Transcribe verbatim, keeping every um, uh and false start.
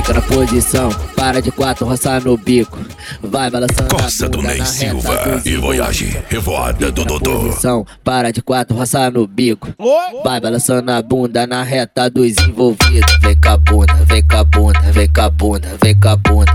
Fica na posição, para de quatro, roça no bico. Vai balançando Costa a do bunda Ney na Silva reta e Voyage, revoada do Dodô. posição, para de quatro, roça no bico. Vai balançando a bunda na reta dos envolvidos. Vem com a bunda, vem com a bunda, vem com a bunda, vem com a bunda.